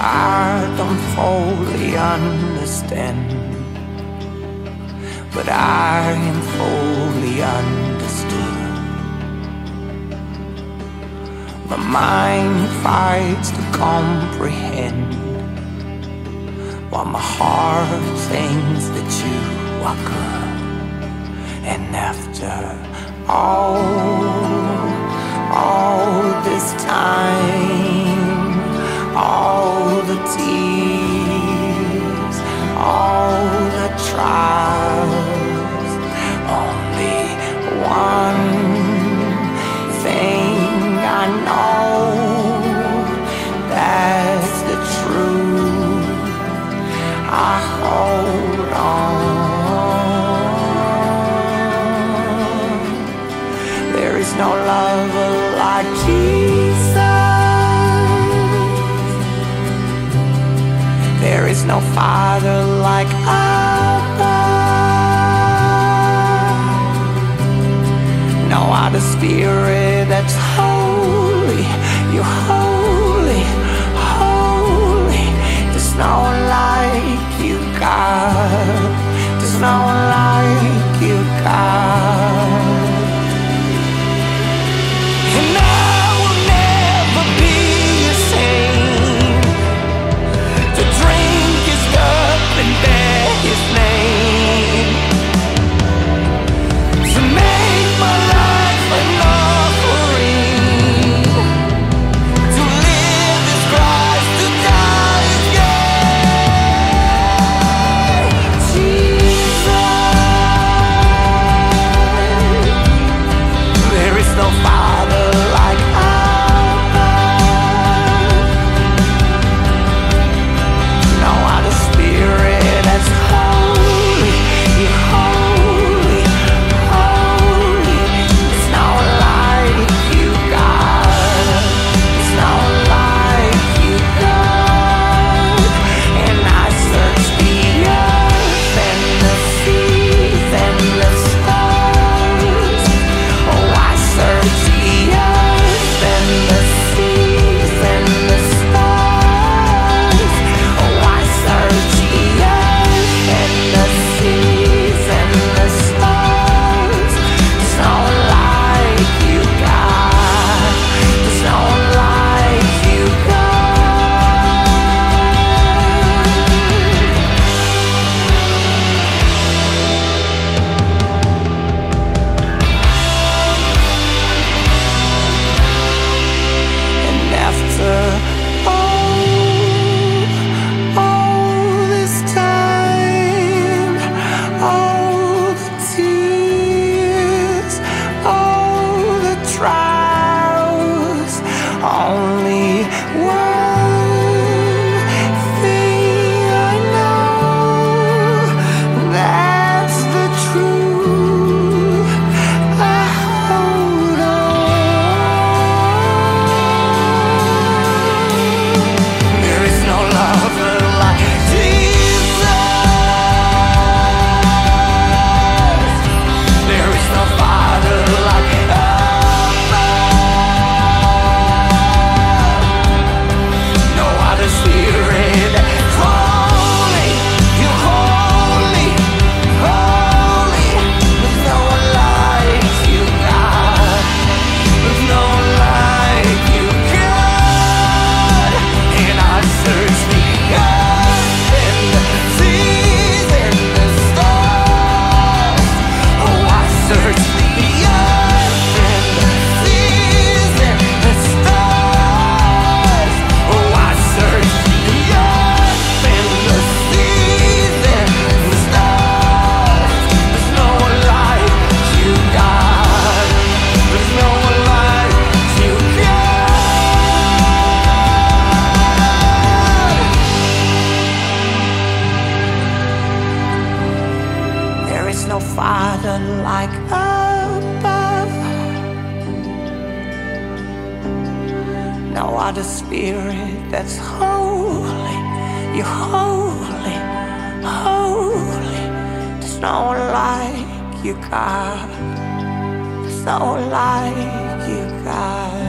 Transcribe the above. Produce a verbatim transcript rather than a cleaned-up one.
I don't fully understand, but I am fully understood. My mind fights to comprehend, while my heart thinks that you are good. And after all, all this time, all the tears, all the trials, only one thing I know, that's the truth. I hold on. There is no lover like Jesus. There is no father like Abba. No other spirit that's holy. You're holy, holy. There's no one like you, God. There's no one like you, God. And I will never be the same to drink his cup and bear his name, to make my life an offering, to live as Christ, to die as gain. Jesus, there is no father like Abba. No other spirit that's holy. You're holy, holy. There's no one like you, God. There's no one like you, God. And I search the earth and the seas and the stars. Oh, I search the earth and the seas and the stars. Oh, I search the earth and the seas and the stars. There's no one like you, God. There's no one like you, And after all, all this time, all the tears, all the trials, only one thing I know, that's the truth. I hold on. There is no lover like Jesus. There is no father like Abba. No other spirit that's holy. You're holy, holy. There's no one like you, God. There's no one like you, God. And I search the earth and the seas and the stars. Oh, I search the earth and the seas and the stars. Oh, I search the earth and the seas and the stars. There's no one like you, God. There's no one like you, God. There is no father like Abba. No other spirit that's holy. You're holy, holy. There's no one like you, God. There's no one like you, God.